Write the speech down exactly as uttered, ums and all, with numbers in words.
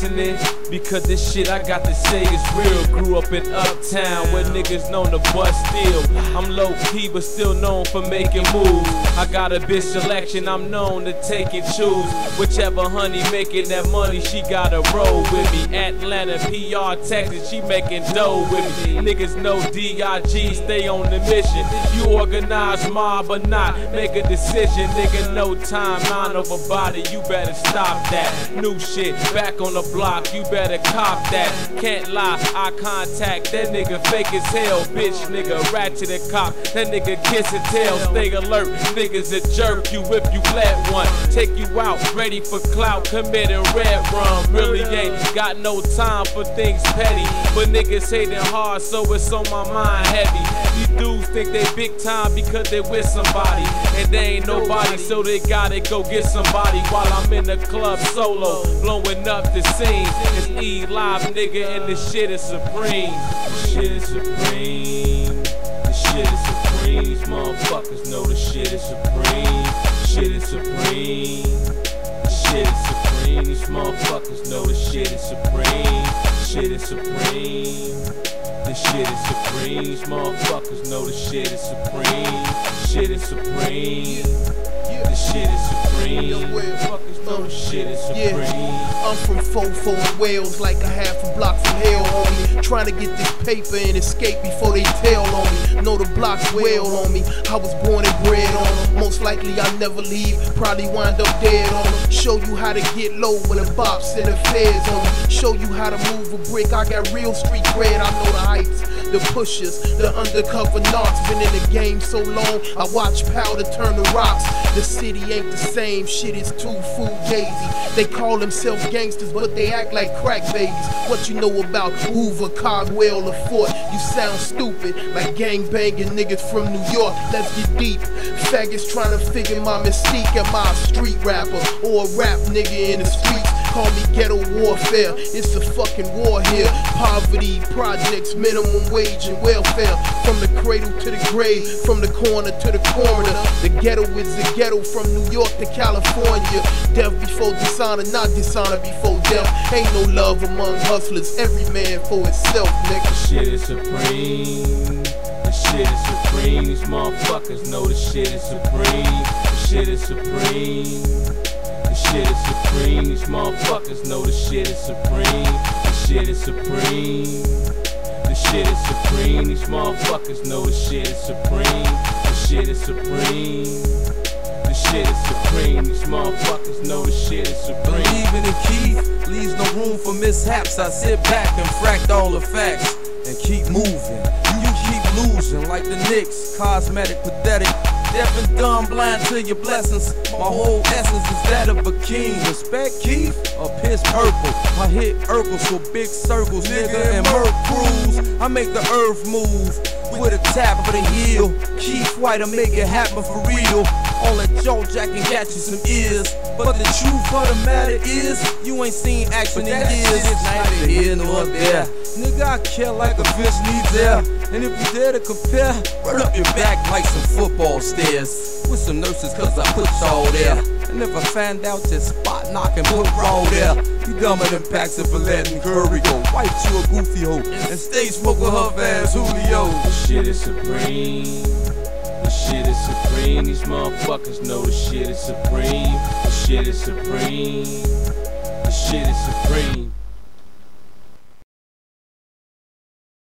listening, because this shit I got to say is real. Grew up in Uptown where niggas known to bust steel. I'm low key but still known for making moves. I got a bitch selection, I'm known to take and choose. Whichever honey making that money, she gotta roll with me. Atlanta, P R, Texas, she making dough with me. Niggas know D I G, stay on the mission. You organize mob or not, make a decision. Nigga, no time, mind over body, you better stop that. New shit, back on the block, you better cop that. Can't lie, eye contact, that nigga fake as hell. Bitch nigga, ratchet and cop, that nigga kiss and tell. Stay alert, niggas a jerk you if you let one. Take you out, ready for clout, committing red rum. Really ain't got no time for things petty, but niggas hating hard, so it's on my mind heavy. These dudes think they big time because they with somebody, and they ain't nobody, so they gotta go get somebody. While I'm in the club solo, blowing up the scene. It's E Live, nigga, and this shit is supreme. This shit is supreme. This shit is supreme. These motherfuckers know the shit is supreme. This shit is supreme. This shit is supreme. These motherfuckers know the shit is supreme. This shit is supreme. This shit is supreme. These motherfuckers know the shit is supreme. This shit is supreme. This shit is supreme. Motherfuckers know the shit is supreme. Yeah. I'm from Fofo and Wales, like a half a block from hell, homie. Trying to get this paper and escape before they tell on me. Know the blocks well on me. I was born and bred on them. Most likely I'll never leave, probably wind up dead on them. Show you how to get low when the bops and the feds on me. Show you how to move a brick. I got real street cred. I know the heights, the pushers, the undercover narcs. Been in the game so long, I watch powder turn to rocks. The city ain't the same, shit is too fugazi. They call themselves gangsters, but they act like crack babies. What you know about Hoover, Caldwell, or Fort? You sound stupid, like gang-banging niggas from New York. Let's get deep. Faggots trying to figure my mystique. Am I a street rapper or a rap nigga in the streets? Call me ghetto warfare, it's a fucking war here. Poverty, projects, minimum wage and welfare. From the cradle to the grave, from the corner to the coroner. The ghetto is the ghetto from New York to California. Death before dishonor, not dishonor before death. Ain't no love among hustlers, every man for himself, nigga. This shit is supreme. This shit is supreme. These motherfuckers know the shit is supreme. This shit is supreme. This shit is supreme. These motherfuckers know the shit is supreme. This shit is supreme. This shit is supreme. These motherfuckers know the shit is supreme. This shit is supreme. This shit is supreme. These motherfuckers know the shit is supreme. Believing in Keith leaves no room for mishaps. I sit back and fract all the facts and keep moving. You keep losing like the Knicks. Cosmetic, pathetic. Deaf and dumb, blind to your blessings. My whole essence is that of a king. Respect Keith or piss purple. I hit Urkel so big circles, nigga, and Merc cruise. I make the earth move with a tap of the heel. Keith White, I make it happen for real. All that jaw jacking got you some ears, but the truth of the matter is, you ain't seen action in years. Neither here nor there. Nigga, I care like a fish needs air. And if you dare to compare, run up your back like some football stairs. With some nurses, cause I put y'all there. And if I find out your spot knocking, put raw there. You dumber than Paxton for letting Curry go. Wipe you a goofy hoe and stay smoking her ass Julio. This shit is supreme. This shit is supreme. These motherfuckers know the shit is supreme. This shit is supreme. This shit is supreme.